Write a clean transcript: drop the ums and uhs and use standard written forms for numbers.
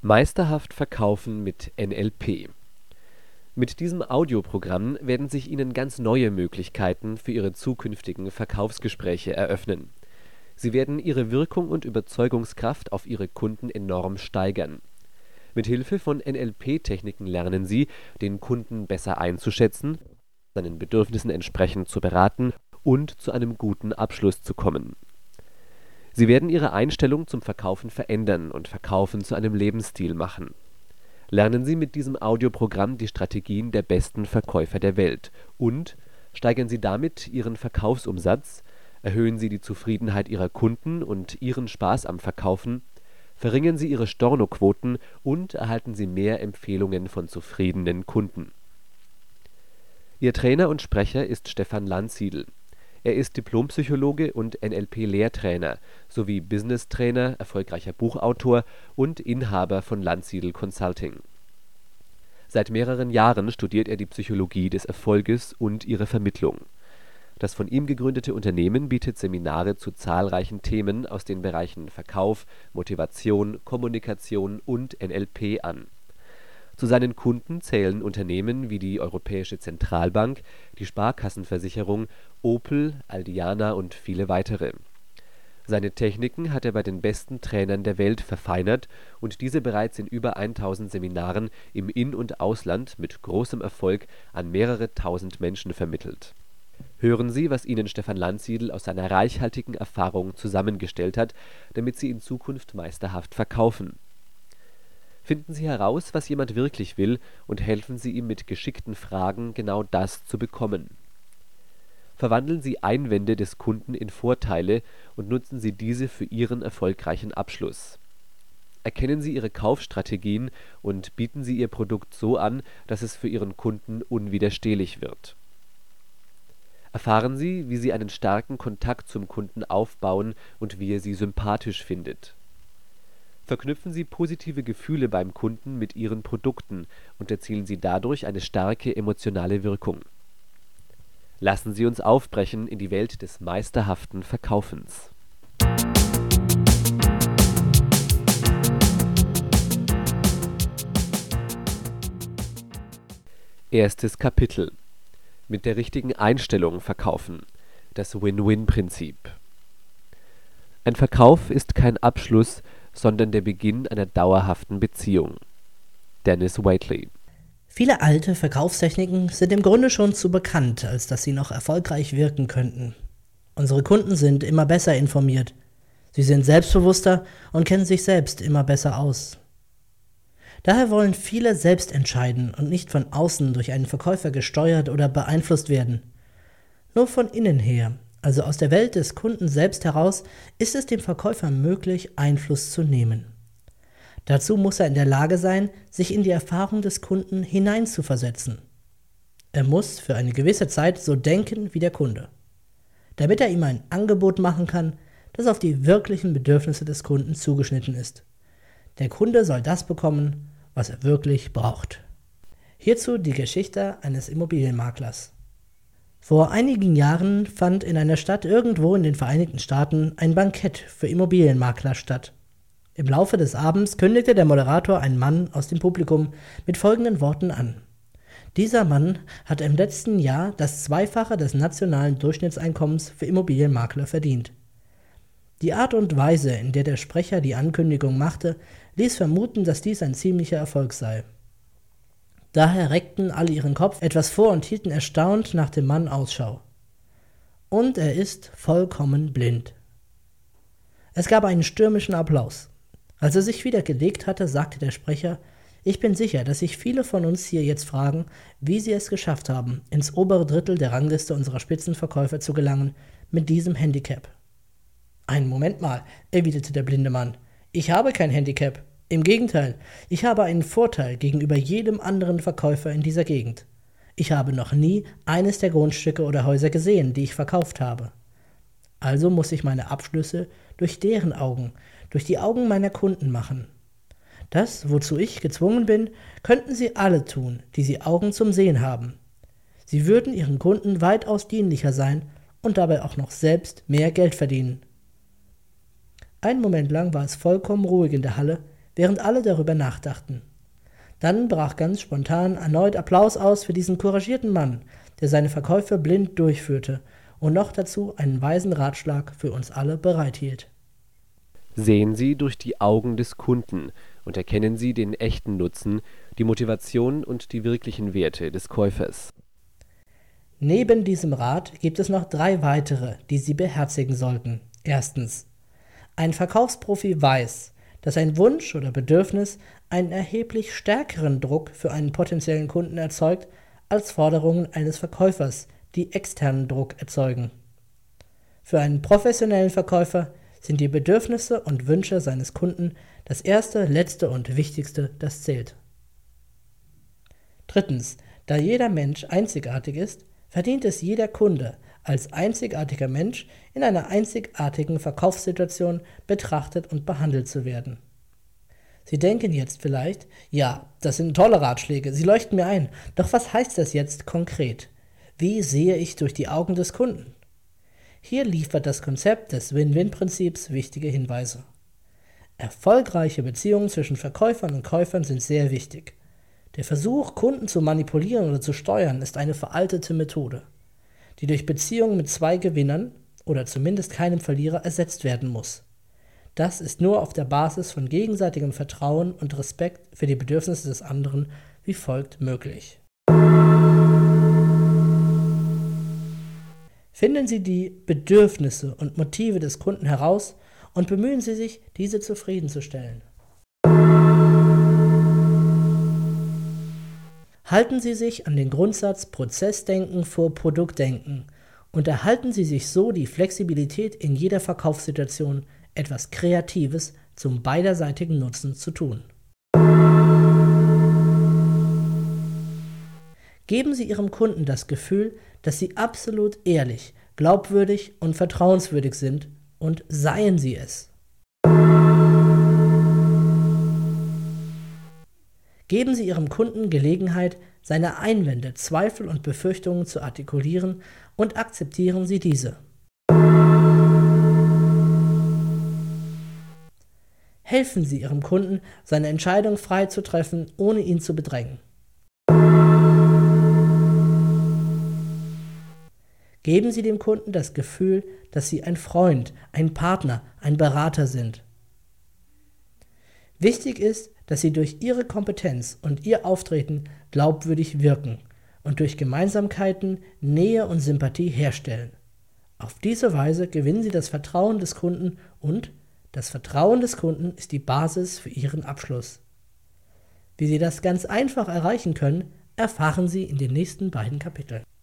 Meisterhaft verkaufen mit NLP. Mit diesem Audioprogramm werden sich Ihnen ganz neue Möglichkeiten für Ihre zukünftigen Verkaufsgespräche eröffnen. Sie werden Ihre Wirkung und Überzeugungskraft auf Ihre Kunden enorm steigern. Mit Hilfe von NLP-Techniken lernen Sie, den Kunden besser einzuschätzen, seinen Bedürfnissen entsprechend zu beraten und zu einem guten Abschluss zu kommen. Sie werden Ihre Einstellung zum Verkaufen verändern und Verkaufen zu einem Lebensstil machen. Lernen Sie mit diesem Audioprogramm die Strategien der besten Verkäufer der Welt und steigern Sie damit Ihren Verkaufsumsatz, erhöhen Sie die Zufriedenheit Ihrer Kunden und Ihren Spaß am Verkaufen, verringern Sie Ihre Stornoquoten und erhalten Sie mehr Empfehlungen von zufriedenen Kunden. Ihr Trainer und Sprecher ist Stefan Landsiedel. Er ist Diplompsychologe und NLP-Lehrtrainer sowie Business-Trainer, erfolgreicher Buchautor und Inhaber von Landsiedel Consulting. Seit mehreren Jahren studiert er die Psychologie des Erfolges und ihre Vermittlung. Das von ihm gegründete Unternehmen bietet Seminare zu zahlreichen Themen aus den Bereichen Verkauf, Motivation, Kommunikation und NLP an. Zu seinen Kunden zählen Unternehmen wie die Europäische Zentralbank, die Sparkassenversicherung, Opel, Aldiana und viele weitere. Seine Techniken hat er bei den besten Trainern der Welt verfeinert und diese bereits in über 1000 Seminaren im In- und Ausland mit großem Erfolg an mehrere tausend Menschen vermittelt. Hören Sie, was Ihnen Stefan Landsiedel aus seiner reichhaltigen Erfahrung zusammengestellt hat, damit Sie in Zukunft meisterhaft verkaufen. Finden Sie heraus, was jemand wirklich will, und helfen Sie ihm mit geschickten Fragen, genau das zu bekommen. Verwandeln Sie Einwände des Kunden in Vorteile und nutzen Sie diese für Ihren erfolgreichen Abschluss. Erkennen Sie Ihre Kaufstrategien und bieten Sie Ihr Produkt so an, dass es für Ihren Kunden unwiderstehlich wird. Erfahren Sie, wie Sie einen starken Kontakt zum Kunden aufbauen und wie er Sie sympathisch findet. Verknüpfen Sie positive Gefühle beim Kunden mit Ihren Produkten und erzielen Sie dadurch eine starke emotionale Wirkung. Lassen Sie uns aufbrechen in die Welt des meisterhaften Verkaufens. Erstes Kapitel: Mit der richtigen Einstellung verkaufen. Das Win-Win-Prinzip. Ein Verkauf ist kein Abschluss, sondern der Beginn einer dauerhaften Beziehung. Dennis Waitley. Viele alte Verkaufstechniken sind im Grunde schon zu bekannt, als dass sie noch erfolgreich wirken könnten. Unsere Kunden sind immer besser informiert. Sie sind selbstbewusster und kennen sich selbst immer besser aus. Daher wollen viele selbst entscheiden und nicht von außen durch einen Verkäufer gesteuert oder beeinflusst werden. Nur von innen her, also aus der Welt des Kunden selbst heraus, ist es dem Verkäufer möglich, Einfluss zu nehmen. Dazu muss er in der Lage sein, sich in die Erfahrung des Kunden hineinzuversetzen. Er muss für eine gewisse Zeit so denken wie der Kunde, damit er ihm ein Angebot machen kann, das auf die wirklichen Bedürfnisse des Kunden zugeschnitten ist. Der Kunde soll das bekommen, was er wirklich braucht. Hierzu die Geschichte eines Immobilienmaklers. Vor einigen Jahren fand in einer Stadt irgendwo in den Vereinigten Staaten ein Bankett für Immobilienmakler statt. Im Laufe des Abends kündigte der Moderator einen Mann aus dem Publikum mit folgenden Worten an. Dieser Mann hat im letzten Jahr das Zweifache des nationalen Durchschnittseinkommens für Immobilienmakler verdient. Die Art und Weise, in der der Sprecher die Ankündigung machte, ließ vermuten, dass dies ein ziemlicher Erfolg sei. Daher reckten alle ihren Kopf etwas vor und hielten erstaunt nach dem Mann Ausschau. Und er ist vollkommen blind. Es gab einen stürmischen Applaus. Als er sich wieder gelegt hatte, sagte der Sprecher: Ich bin sicher, dass sich viele von uns hier jetzt fragen, wie sie es geschafft haben, ins obere Drittel der Rangliste unserer Spitzenverkäufer zu gelangen, mit diesem Handicap. Einen Moment mal, erwiderte der blinde Mann. Ich habe kein Handicap. Im Gegenteil, ich habe einen Vorteil gegenüber jedem anderen Verkäufer in dieser Gegend. Ich habe noch nie eines der Grundstücke oder Häuser gesehen, die ich verkauft habe. Also muss ich meine Abschlüsse durch deren Augen, durch die Augen meiner Kunden machen. Das, wozu ich gezwungen bin, könnten sie alle tun, die sie Augen zum Sehen haben. Sie würden ihren Kunden weitaus dienlicher sein und dabei auch noch selbst mehr Geld verdienen. Einen Moment lang war es vollkommen ruhig in der Halle, während alle darüber nachdachten. Dann brach ganz spontan erneut Applaus aus für diesen couragierten Mann, der seine Verkäufe blind durchführte und noch dazu einen weisen Ratschlag für uns alle bereithielt. Sehen Sie durch die Augen des Kunden und erkennen Sie den echten Nutzen, die Motivation und die wirklichen Werte des Käufers. Neben diesem Rat gibt es noch 3 weitere, die Sie beherzigen sollten. Erstens: Ein Verkaufsprofi weiß, dass ein Wunsch oder Bedürfnis einen erheblich stärkeren Druck für einen potenziellen Kunden erzeugt, als Forderungen eines Verkäufers, die externen Druck erzeugen. Für einen professionellen Verkäufer sind die Bedürfnisse und Wünsche seines Kunden das erste, letzte und wichtigste, das zählt. Drittens: Da jeder Mensch einzigartig ist, verdient es jeder Kunde, als einzigartiger Mensch in einer einzigartigen Verkaufssituation betrachtet und behandelt zu werden. Sie denken jetzt vielleicht, ja, das sind tolle Ratschläge, sie leuchten mir ein, doch was heißt das jetzt konkret? Wie sehe ich durch die Augen des Kunden? Hier liefert das Konzept des Win-Win-Prinzips wichtige Hinweise. Erfolgreiche Beziehungen zwischen Verkäufern und Käufern sind sehr wichtig. Der Versuch, Kunden zu manipulieren oder zu steuern, ist eine veraltete Methode, die durch Beziehungen mit 2 Gewinnern oder zumindest keinem Verlierer ersetzt werden muss. Das ist nur auf der Basis von gegenseitigem Vertrauen und Respekt für die Bedürfnisse des anderen wie folgt möglich. Finden Sie die Bedürfnisse und Motive des Kunden heraus und bemühen Sie sich, diese zufriedenzustellen. Halten Sie sich an den Grundsatz Prozessdenken vor Produktdenken und erhalten Sie sich so die Flexibilität in jeder Verkaufssituation, etwas Kreatives zum beiderseitigen Nutzen zu tun. Geben Sie Ihrem Kunden das Gefühl, dass Sie absolut ehrlich, glaubwürdig und vertrauenswürdig sind und seien Sie es. Geben Sie Ihrem Kunden Gelegenheit, seine Einwände, Zweifel und Befürchtungen zu artikulieren und akzeptieren Sie diese. Helfen Sie Ihrem Kunden, seine Entscheidung frei zu treffen, ohne ihn zu bedrängen. Geben Sie dem Kunden das Gefühl, dass Sie ein Freund, ein Partner, ein Berater sind. Wichtig ist, dass Sie durch Ihre Kompetenz und Ihr Auftreten glaubwürdig wirken und durch Gemeinsamkeiten Nähe und Sympathie herstellen. Auf diese Weise gewinnen Sie das Vertrauen des Kunden und das Vertrauen des Kunden ist die Basis für Ihren Abschluss. Wie Sie das ganz einfach erreichen können, erfahren Sie in den nächsten beiden Kapiteln.